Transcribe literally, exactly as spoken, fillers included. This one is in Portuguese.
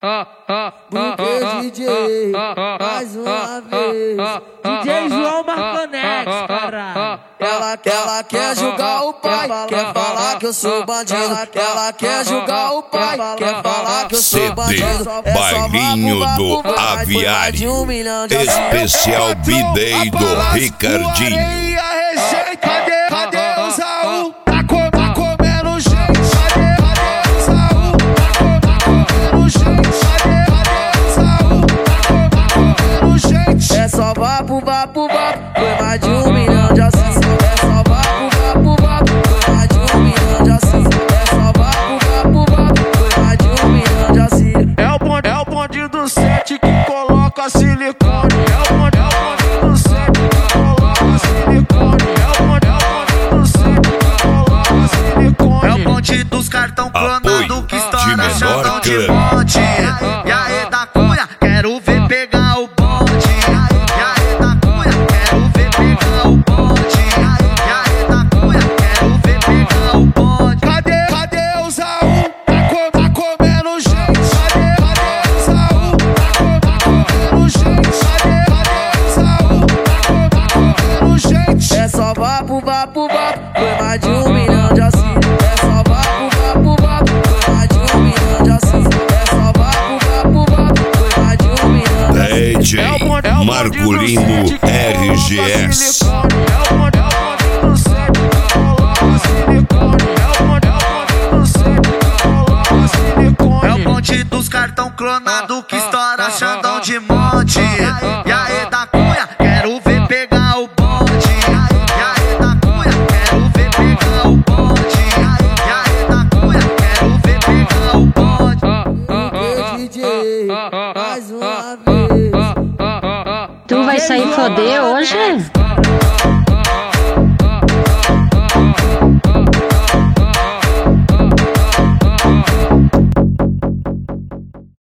Porque D J, mais uma vez, D J João Marconex, caralho. Ela, ela quer julgar o pai, quer falar que eu sou bandido. Ela quer julgar o pai, quer falar que eu sou bandido. Bailinho do Aviário, especial B-Day do Ricardinho. Cadê, cadê o Saul? Tá, com, tá comendo gente. Cadê, cadê o Saul? Tá, comendo gente. Cadê, cadê o Saul? Tá, comendo gente. É só vapo, vapo, vapo. Foi mais de um milhão de assassinos. É só vapo, vapo, vapo. Foi mais de um milhão de assassinos. É só vapo, vapo, vapo. Foi mais de um milhão de assassinos. É o bonde, é o bonde do sete que coloca silicone. É o bonde, é o bonde do sete que coloca silicone. Dos cartão clonado que estoura menor chandão de cana. monte. E aí da cunha, quero ver pegar o bonde. E aí da cunha, quero ver pegar o bonde. E aí da cunha, quero ver pegar o bonde. Cadê, cadê o Saul? Tá, com, tá comendo gente. Cadê, cadê o Saul? Tá, tá comendo gente. Cadê, cadê o Saul? Tá, tá comendo gente. É só vapo, vapo, vapo. Foi mais de um milhão de assassinos. D J Marculino R G S. É o bonde dos cartão clonado que estoura chandão de monte. E aí da cunha, quero ver pegar o bonde. E aí da cunha, quero ver pegar o bonde. E aí da cunha, quero ver pegar o bonde. D J, mais uma vez. Tu vai sair foder hoje?